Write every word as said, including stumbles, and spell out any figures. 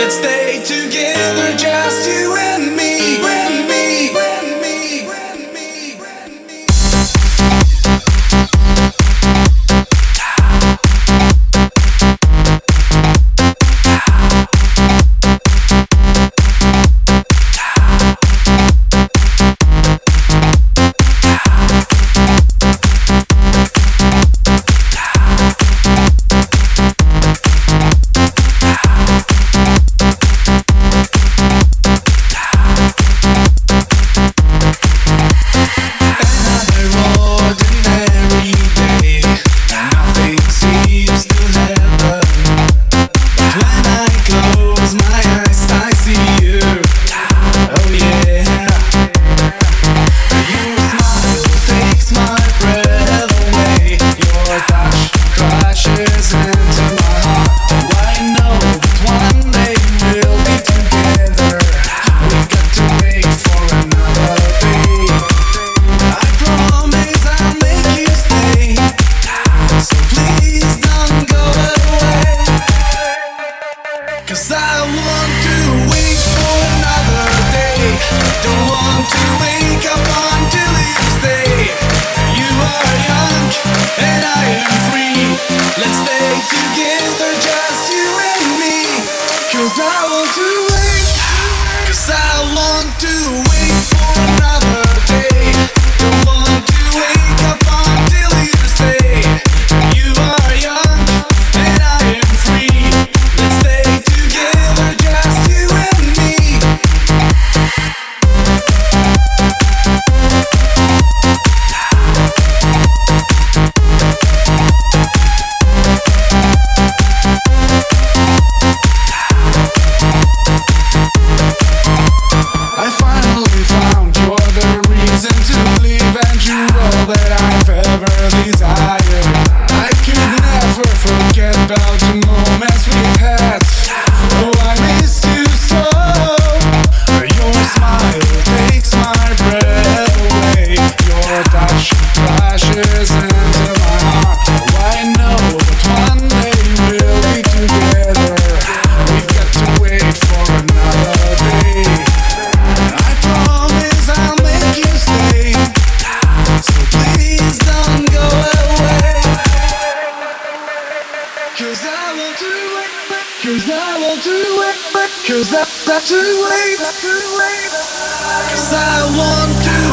Let's stay together, just you and me, and me, and me, and me, and me. Cause I want to wait for another day. Don't want to wake up until you stay. You are young and I am free. Let's stay together, just you and me. Cause I want to wait. Cause I want to wait for another day. Don't want to wake up until you stay. You are young and I am free. Let's stay together, just you and me. I finally found you're the reason to believe, and you're all that I've ever desired. I could never forget about the moments we've had. Oh, I miss you so. Your smile takes my breath away. Your touch flashes into my heart. Oh, I know that one day we'll be together. We've got to wait for another day. I promise I'll make you stay. So please don't go away. Cause I want to wait. Cause I want to wait. Cause I got to wait. Cause I want to